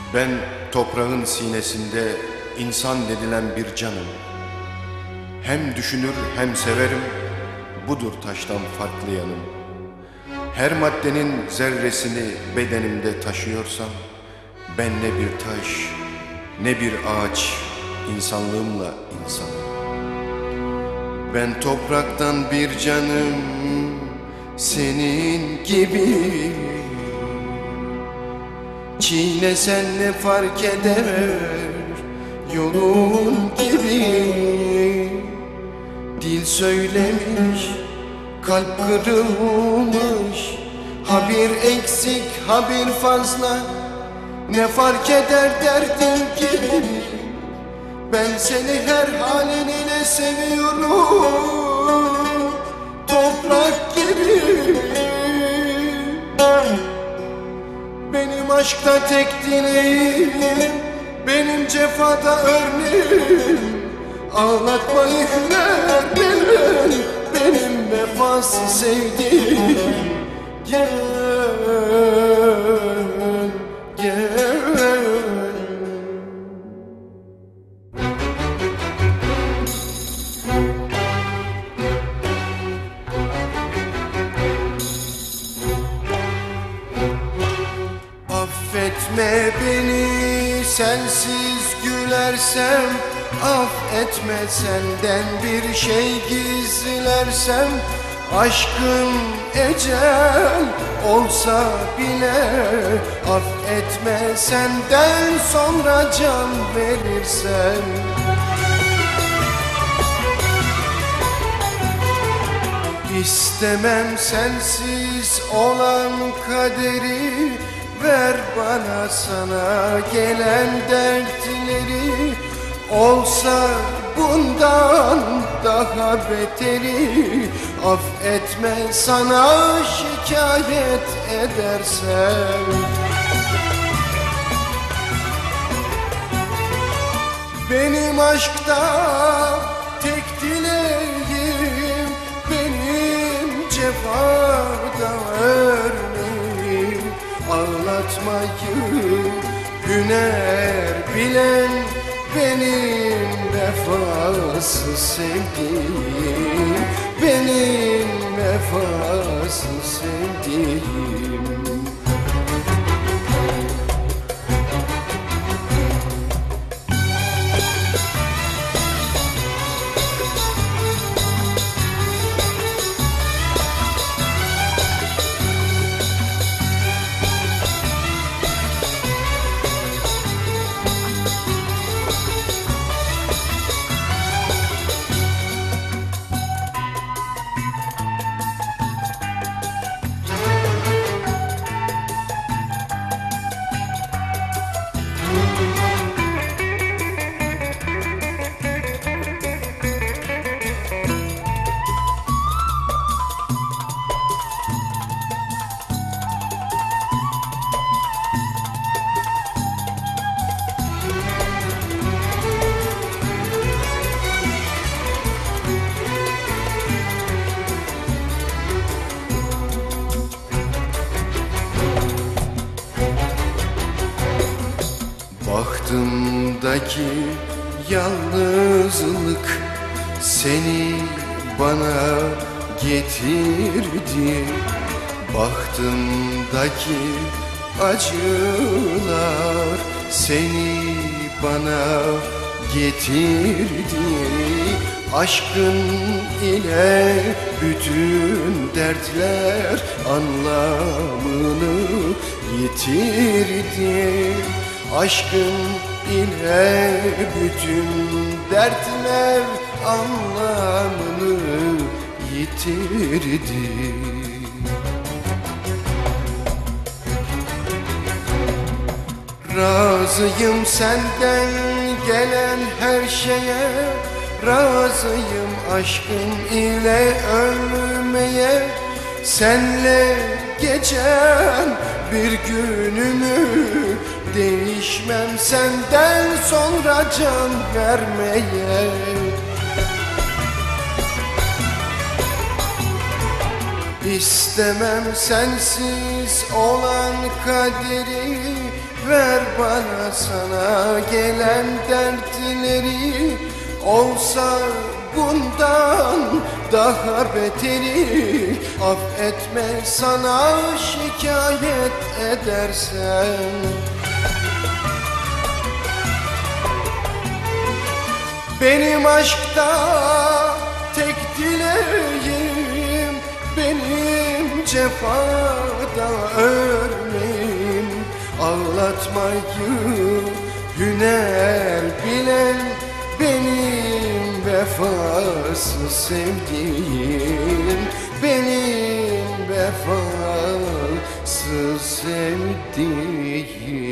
Ben toprağın sinesinde insan dedilen bir canım. Hem düşünür hem severim, budur taştan farklı yanım. Her maddenin zerresini bedenimde taşıyorsam, ben ne bir taş, ne bir ağaç, insanlığımla insanım. Ben topraktan bir canım, senin gibi. Çiğnesen ne fark eder, yolun gibi. Dil söylemiş, kalp kırılmış, ha bir eksik ha bir fazla, ne fark eder derdin gibi. Ben seni her halinle seviyorum, toprak gibi. Benim aşkta tek dileğim, benim cefada örneğim, ağlatmayı hüner bilen benim vefasız sevdiğim. Gel, gel. Affetme beni sensiz gülersem, affetme senden bir şey gizlersem. Aşkın ecel olsa bile, affetme senden sonra can verirsem. İstemem sensiz olan kaderi, ver bana sana gelen dertleri. Olsa bundan daha beteri, affetme sana şikayet edersem. Benim aşkta tek dileğim, benim cefada örneğim, ağlatmayı hüner bilen benim vefasız sevdiğim, benim vefasız sevdiğim. Bahtımdaki yalnızlık seni bana getirdi. Bahtımdaki acılar seni bana getirdi. Aşkın ile bütün dertler anlamını yitirdi. Aşkın ile bütün dertler anlamını yitirdi. Razıyım senden gelen her şeye, razıyım aşkın ile ölmeye. Senle geçen bir günümü değişmem senden sonra can vermeye. İstemem sensiz olan kaderi, Ver bana sana gelen dertleri, olsa bundan daha beteri. Affetme sana şikayet edersen. Benim aşkta tek dileğim, benim cefada ölmeyim. Ağlatmayı hüner bilen benim vefasız sevdiğim, benim vefasız sevdiğim.